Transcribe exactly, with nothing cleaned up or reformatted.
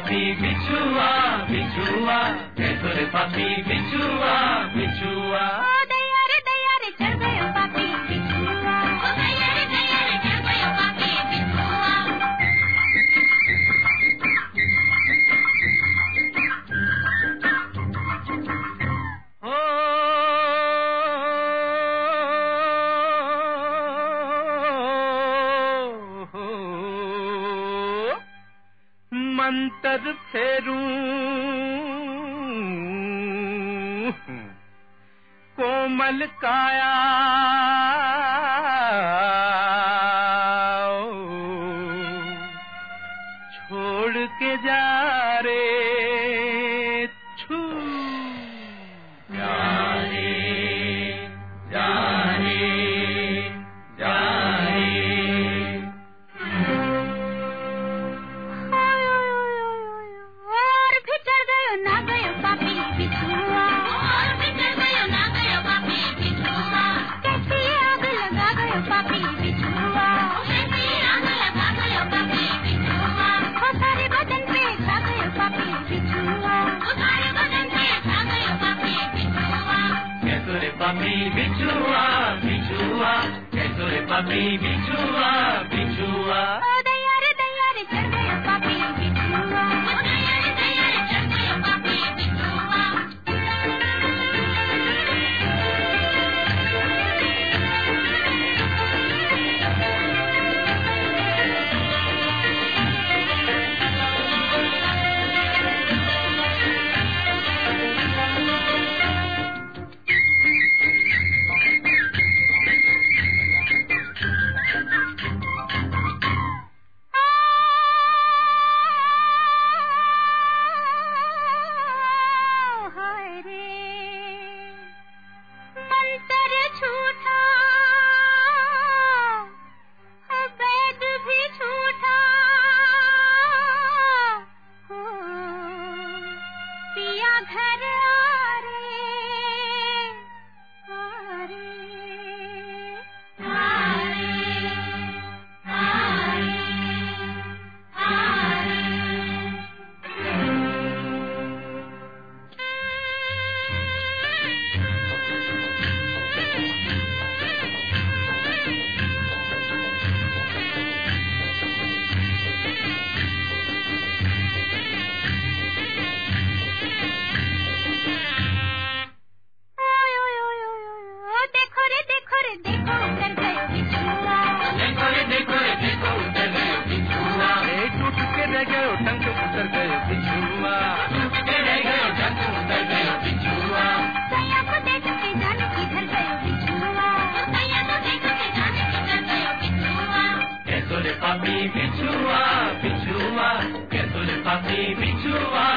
papi bichua, bichua, कैसो रे papi bichua, bichua। ओ दैया रे दैया रे चढ़ गयो पापी बिछुआ, ओ दैया रे दैया रे चढ़ गयो पापी बिछुआ। मंतर फेरूं कोमल काया छोड़ के जा रे छू जा रे जा रे जा रे। और भी चढ़ गयो ना गयो पापी बिछुआ, और भी चढ़ गयो ना गयो पापी बिछुआ। कैसी आग लगा गयो पापी बिछुआ, कैसी आग लगा गयो पापी बिछुआ। ओ सारे बदन पे छा गयो पापी बिछुआ, ओ सारे बदन पे छा गयो पापी बिछुआ। कैसो रे पापी बिछुआ, बिछुआ, कैसो रे पापी बिछुआ, बिछुआ। ओ दैया रे दैया रे चढ़ गयो पापी बिछुआ, ओ दैया रे दैया रे चढ़ गयो पापी बिछुआ। हाय रे मंतर झूठा, वैद भी झूठा, हो पिया घर आ रे आ रे आ रे आ रे आ रे। ओय ओय ओय ओय देखो रे देखो रे देखो उतर गयो बिछुआ, देखो रे देखो रे देखो उतर गयो बिछुआ, टूट के रह गयो टंक उतर गयो बिछुआ, टूट के रह गयो टंक उतर गयो बिछुआ। सैया को देख के जाने किधर गयो बिछुआ, सैया को देख के जाने किधर गयो बिछुआ। कैसो रे पापी बिछुआ, बिछुआ, कैसो रे पापी बिछुआ,